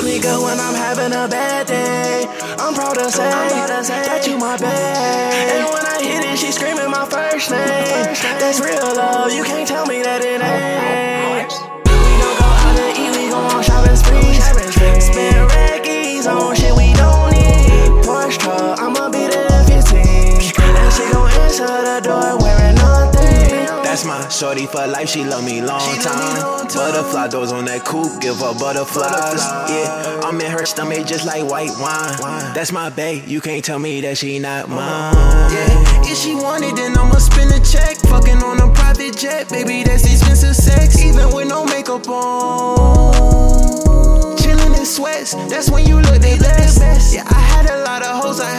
me good when I'm having a bad day. I'm proud to say that you my babe. And when I hit it, she screaming my first name. That's real love, you can't tell me that it ain't. We don't go out to eat, we go on shopping sprees. Spend raggies on shit we don't need. Porsche truck, I'ma be there at 15. And she gon' answer the door wearing nothing. That's my shorty for life, she love me long time. Butterfly doors on that coupe, give her butterflies. Yeah, I'm in her stomach just like white wine. That's my bae, you can't tell me that she not mine. Yeah, if she want it, then I'ma spend a check. Fucking on a private jet, baby, that's expensive sex. Even with no makeup on. Chillin' in sweats, that's when you look the best. Yeah, I had a lot of hoes, I